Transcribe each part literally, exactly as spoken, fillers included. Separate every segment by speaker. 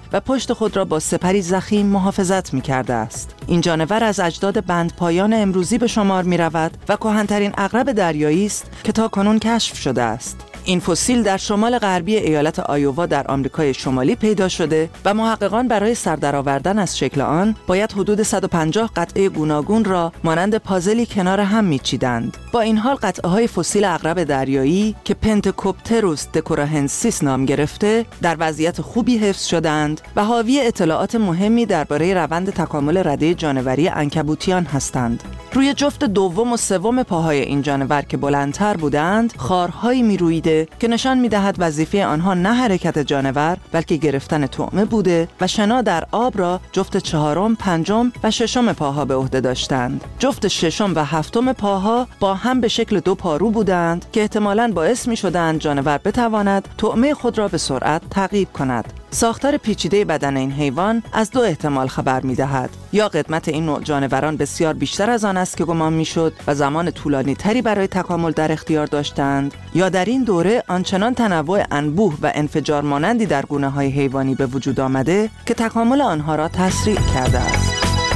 Speaker 1: و پشت خود را با سپری ضخیم محافظت می‌کرده است. این جانور از اجداد بندپایان امروزی به شمار می‌رود و کهن‌ترین عقرب دریایی است که تاکنون کشف شده است. این فسیل در شمال غربی ایالت آیووا در آمریکای شمالی پیدا شده و محققان برای سر درآوردن از شکل آن باید حدود صد و پنجاه قطعه گوناگون را مانند پازلی کنار هم میچیدند. با این حال قطعه‌های فسیل عقرب دریایی که پنتکوپتروس دکوراهنسیس نام گرفته در وضعیت خوبی حفظ شدند و حاوی اطلاعات مهمی درباره روند تکامل رده جانوری عنکبوتیان هستند. روی جفت دوم و سوم پاهای این جانور که بلندتر بودند، خارهایی میرویده که نشان میدهد وظیفه آنها نه حرکت جانور بلکه گرفتن طعمه بوده و شنا در آب را جفت چهارم، پنجم و ششم پاها به عهده داشتند. جفت ششم و هفتم پاها با هم به شکل دو پارو بودند که احتمالاً باعث میشدند جانور بتواند طعمه خود را به سرعت تعقیب کند. ساختار پیچیده بدن این حیوان از دو احتمال خبر می‌دهد: یا قدمت این نوع جانوران بسیار بیشتر از آن است که گمان می‌شد و زمان طولانی تری برای تکامل در اختیار داشتند، یا در این دوره آنچنان تنوع انبوه و انفجار مانندی در گونه‌های حیوانی به وجود آمده که تکامل آنها را تسریع کرده است.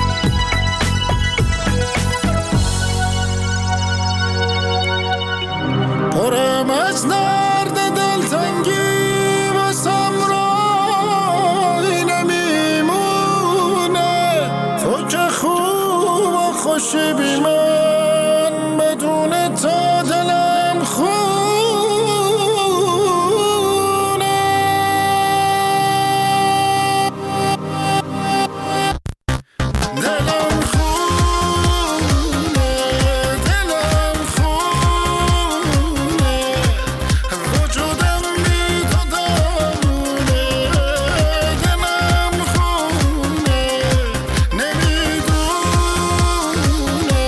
Speaker 2: پرم از درد دلتنگی واسم رای نمیمونه، تو که خوب و خوشی بی من، بدون تا دلم خونه. دلم خونه، دلم خونه، وجودم بی تو دامونه. دلم خونه، نمیدونه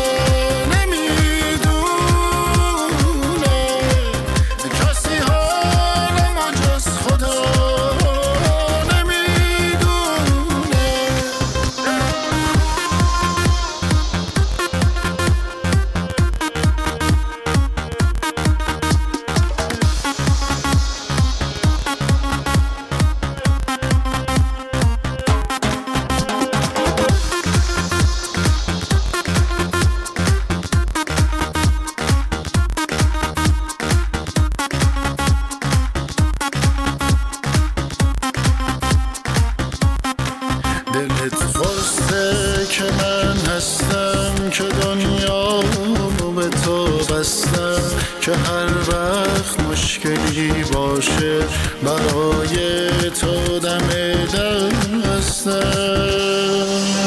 Speaker 2: نمیدونه کسی حالم و جز خدا نمیدونه. دلت خواسته که من هستم، که دنیا به تو بستم، که هر وقت مشکلی باشه برای تو دم دستم.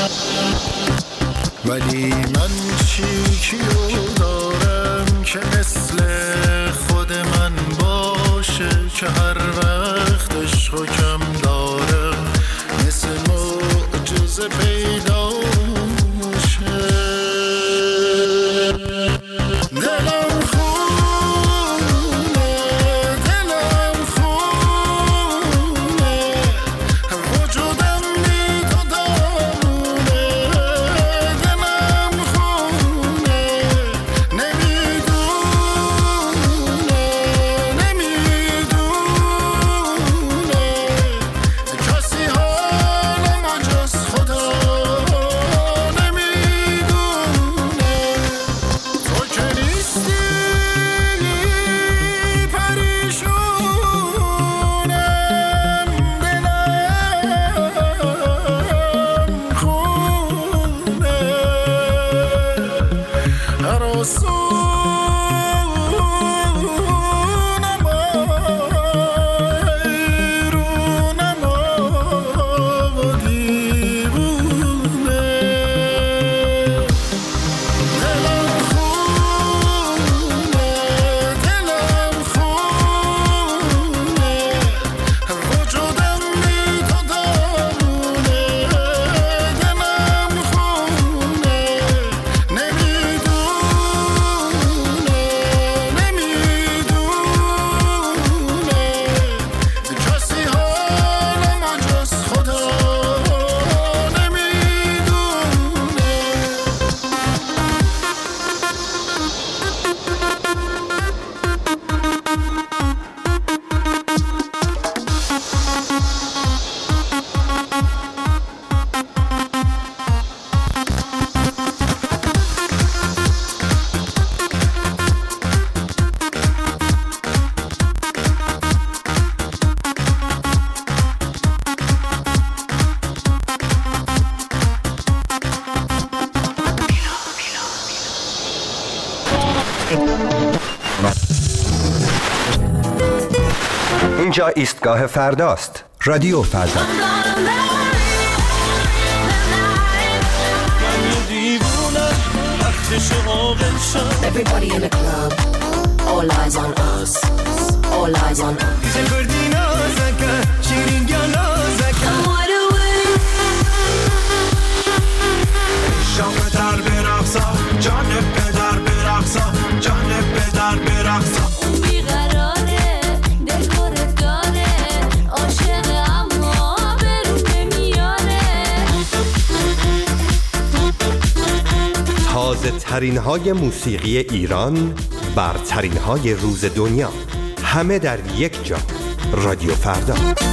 Speaker 2: ولی من چی کیو دارم که مثل خود من باشه، که هر وقت عشق و کم دارم مثل معجزه پیدا شه. دلم خونه، دلم خونه، وجودم بی تو دامونه. دلم خونه،
Speaker 3: اینجا ایستگاه فرداست. رادیو فردا.
Speaker 4: Everybody in the club, all eyes on us, all eyes on us.
Speaker 2: شام در برقصا جان پدر برقصا جان پدر برقصا
Speaker 5: اون بیقراره دلگور داره عاشق اما برون نمیاره
Speaker 3: تازه ترین های موسیقی ایران، برترین های روز دنیا، همه در یک جا. رادیو فردا.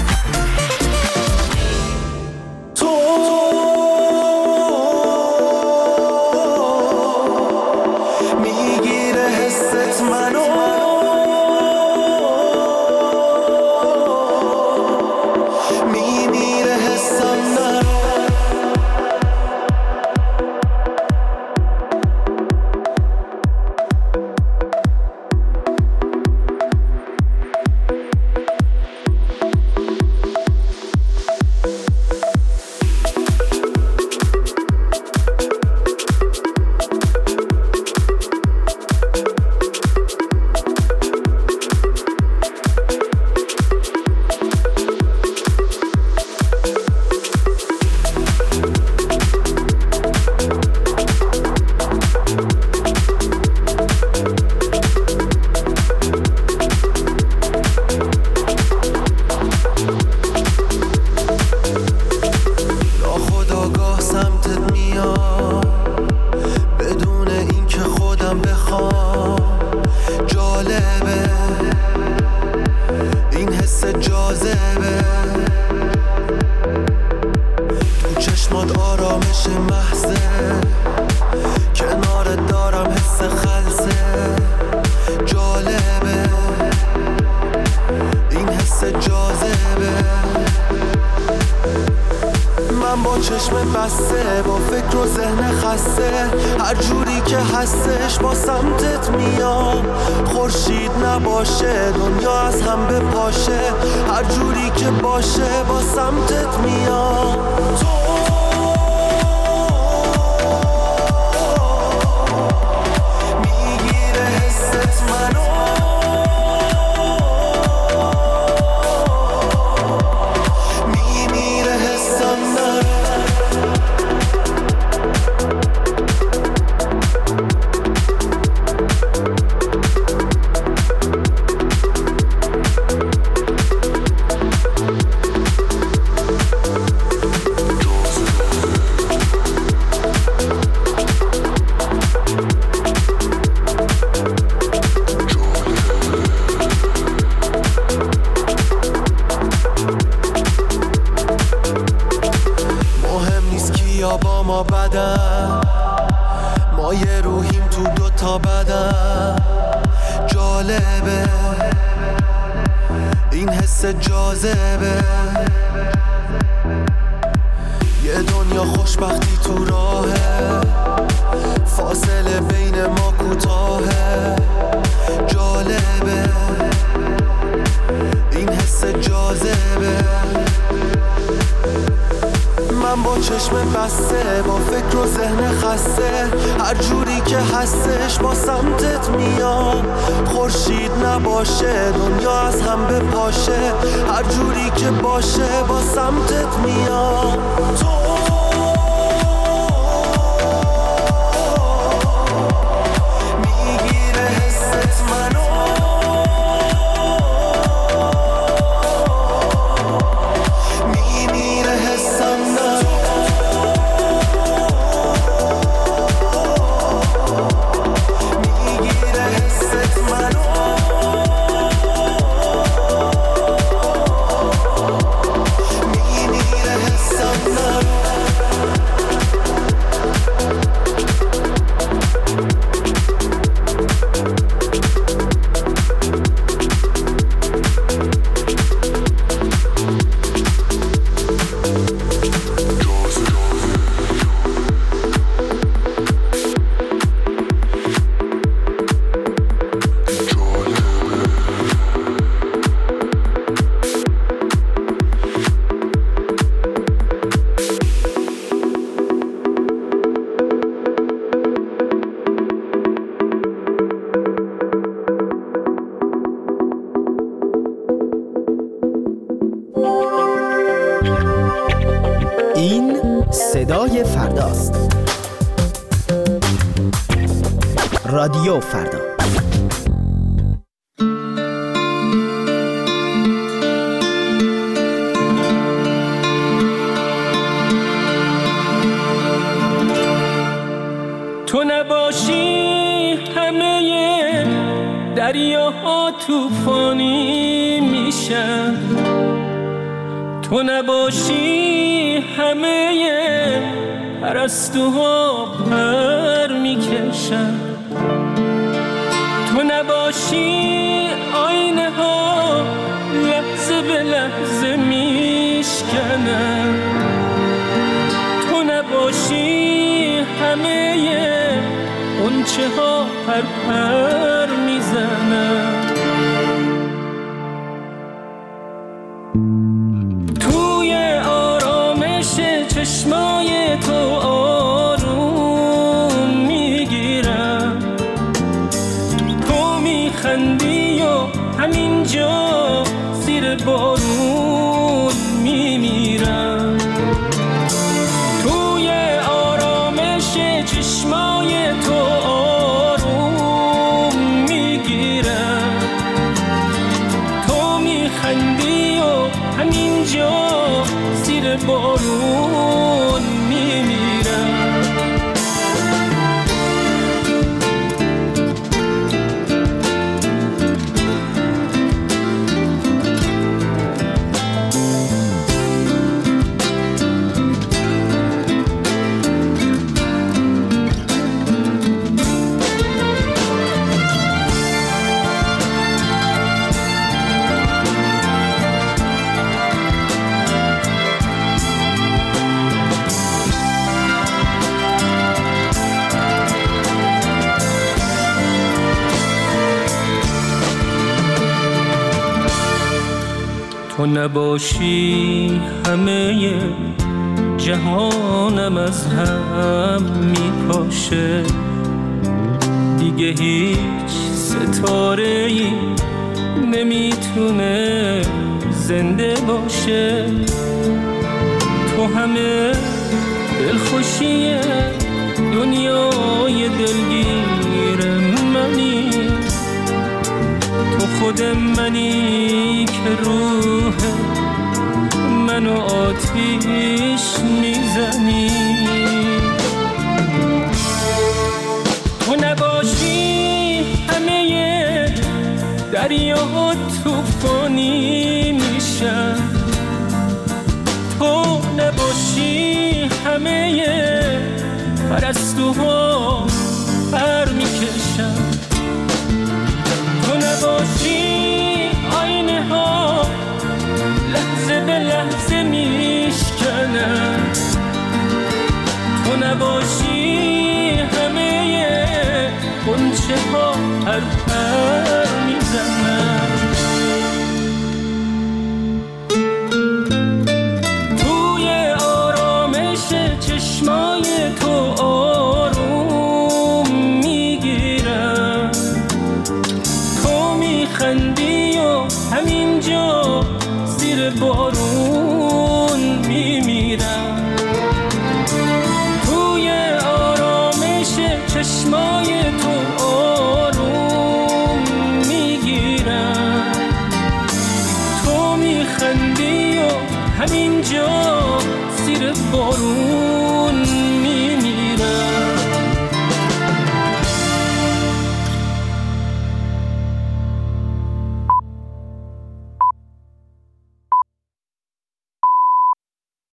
Speaker 2: چشم بسته با فکر و ذهن خسته، هر جوری که هستش با سمتت میام. خورشید نباشه دنیا از هم بپاشه، هر جوری که باشه با سمتت میام. تو میگیره حست منو، میمیره حسم من. با ما بدن، ما یه روحیم تو دوتا بدن. جالبه این حس جاذبه، یه دنیا خوشبختی تو راهه، فاصله بین ما کوتاهه. جالبه این حس جاذبه، من با چشم بسته با فکر و ذهن خسته، هر جوری که هستش با سمتت میام. خورشید نباشه دنیا از هم بپاشه، هر جوری که باشه با سمتت میام. تو میگیره حست منو، میمیره حسم من. میگیره حست منو، میمیره حسم من.
Speaker 6: این صدای فرداست. رادیو فردا.
Speaker 7: تو نباشی همه دریاها طوفانی میشن، تو نباشی همه پرستوها پر میکشن، تو نباشی آینه ها لحظه به لحظه میشکنن، تو نباشی همه غنچه ها پر پر میزنن. توی آرامش چشمای تو آروم میگیرم، تو میخندی و همینجا زیر بارون میمیرم. توی آرامش چشمای تو آروم میگیرم، تو میخندی و همینجا زیر بارون میمیرم. تو نباشی همه جهانم از هم میپاشه، دیگه هیچ ستاره‌ای نمیتونه زنده باشه. تو همه دلخوشی دنیای دلگیر منی، تو خود منی که روح منو آتیش میزنی. تو نباشی همه دریاها طوفانی میشن، تو نباشی همه پرستوها پر میکشن، تو نباشی آینه ها لحظه به لحظه میشکنن، تو نباشی همه غنچه ها پر پر میزنن. توی آرامش چشمای تو آروم میگیرم، تو میخندی و همینجا زیر بارون میمیرم. توی آرامش چشمای تو آروم میگیرم، تو میخندی و همینجا زیر بارون